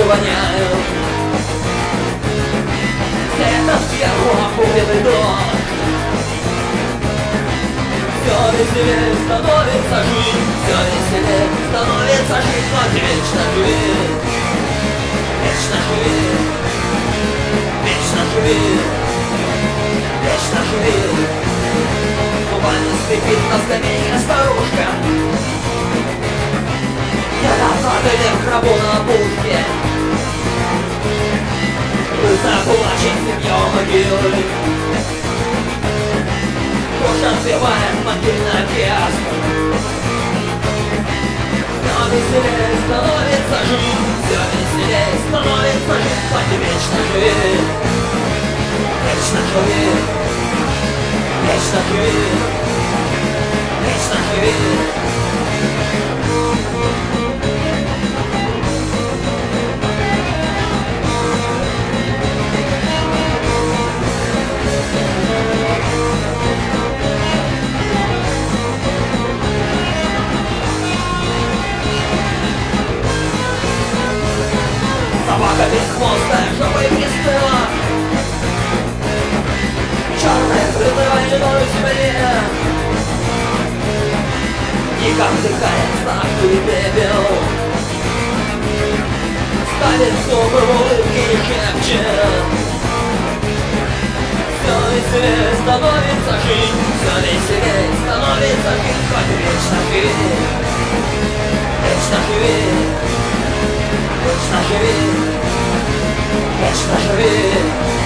воняют. Светом сверху опухлый дом. Все веселее становится жизнь, все веселее становится жизнь, но вечно живи, вечно живи, вечно живи, вечно живи. Зубами скрипит на скамейке старушка. Недавно были в гробу на пушке. Высоко плачет семья у могилы. Ложь отбивает могильный песк. Все веселее становится жизнь, все веселее становится жизнь, хоть и вечно живи, вечно живи, вечно живи, вечно живи. Собака без хвоста, жопой пристыла. Черная крылая ледяной земле. И как дыхает статуи пепел. Ставит зубы в улыбке и шепчет. Все веселее становится жизнь, все веселее становится жизнь, хоть вечно живи, вечно живи. Вечно живи, вечно живи.